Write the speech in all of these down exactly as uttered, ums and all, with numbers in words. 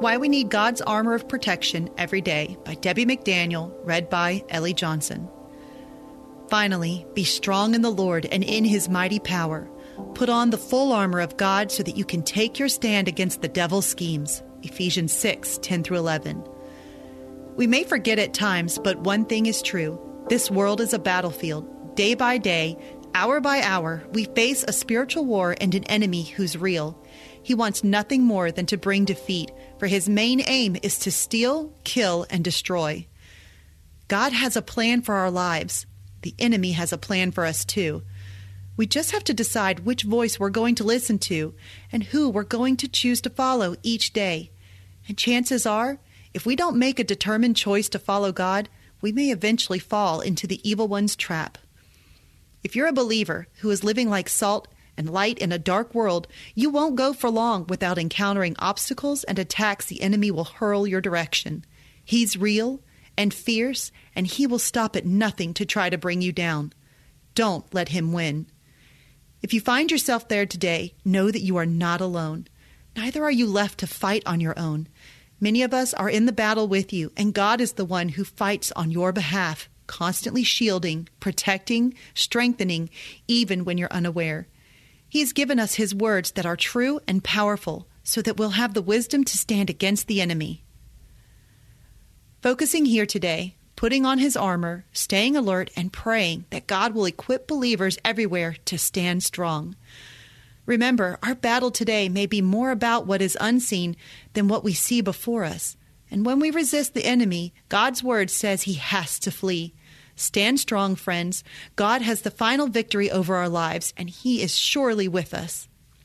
Why We Need God's Armor of Protection Every Day by Debbie McDaniel, read by Ellie Johnson. Finally, be strong in the Lord and in His mighty power. Put on the full armor of God so that you can take your stand against the devil's schemes. Ephesians six, ten through eleven. We may forget at times, but one thing is true. This world is a battlefield. Day by day, hour by hour, we face a spiritual war and an enemy who's real. He wants nothing more than to bring defeat, for his main aim is to steal, kill, and destroy. God has a plan for our lives. The enemy has a plan for us too. We just have to decide which voice we're going to listen to and who we're going to choose to follow each day. And chances are, if we don't make a determined choice to follow God, we may eventually fall into the evil one's trap. If you're a believer who is living like salt and light in a dark world, you won't go for long without encountering obstacles and attacks the enemy will hurl your direction. He's real and fierce, and he will stop at nothing to try to bring you down. Don't let him win. If you find yourself there today, know that you are not alone. Neither are you left to fight on your own. Many of us are in the battle with you, and God is the one who fights on your behalf, constantly shielding, protecting, strengthening, even when you're unaware. He has given us His words that are true and powerful, so that we'll have the wisdom to stand against the enemy. Focusing here today, putting on His armor, staying alert, and praying that God will equip believers everywhere to stand strong. Remember, our battle today may be more about what is unseen than what we see before us. And when we resist the enemy, God's word says he has to flee. Stand strong, friends. God has the final victory over our lives, and He is surely with us.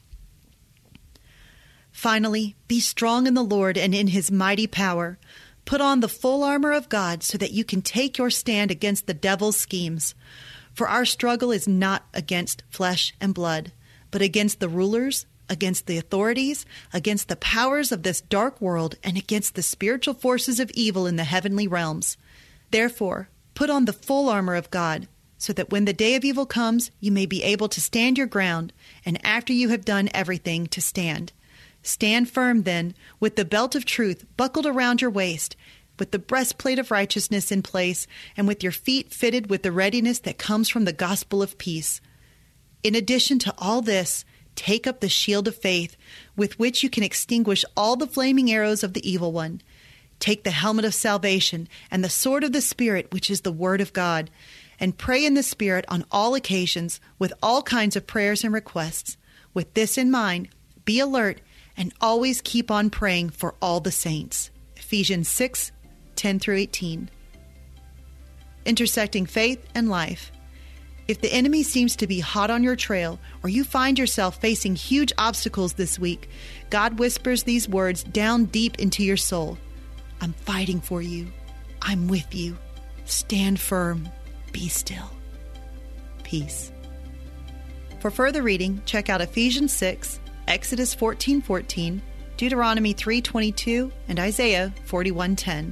Finally, be strong in the Lord and in His mighty power. Put on the full armor of God so that you can take your stand against the devil's schemes. For our struggle is not against flesh and blood, but against the rulers, against the authorities, against the powers of this dark world, and against the spiritual forces of evil in the heavenly realms. Therefore, put on the full armor of God, so that when the day of evil comes, you may be able to stand your ground, and after you have done everything, to stand. Stand firm, then, with the belt of truth buckled around your waist, with the breastplate of righteousness in place, and with your feet fitted with the readiness that comes from the gospel of peace. In addition to all this, take up the shield of faith, with which you can extinguish all the flaming arrows of the evil one. Take the helmet of salvation and the sword of the Spirit, which is the Word of God, and pray in the Spirit on all occasions with all kinds of prayers and requests. With this in mind, be alert and always keep on praying for all the saints. Ephesians six, ten through eighteen. Intersecting faith and life. If the enemy seems to be hot on your trail, or you find yourself facing huge obstacles this week, God whispers these words down deep into your soul. I'm fighting for you. I'm with you. Stand firm. Be still. Peace. For further reading, check out Ephesians six, Exodus fourteen fourteen, Deuteronomy three twenty-two, and Isaiah forty-one ten.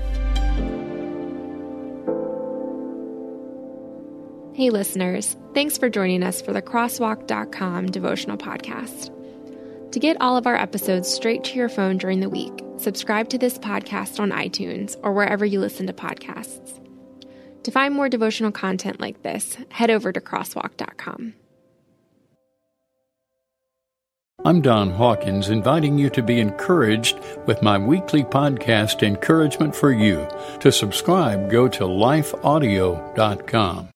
Hey listeners, thanks for joining us for the crosswalk dot com devotional podcast. To get all of our episodes straight to your phone during the week, subscribe to this podcast on iTunes or wherever you listen to podcasts. To find more devotional content like this, head over to crosswalk dot com. I'm Don Hawkins, inviting you to be encouraged with my weekly podcast, Encouragement for You. To subscribe, go to life audio dot com.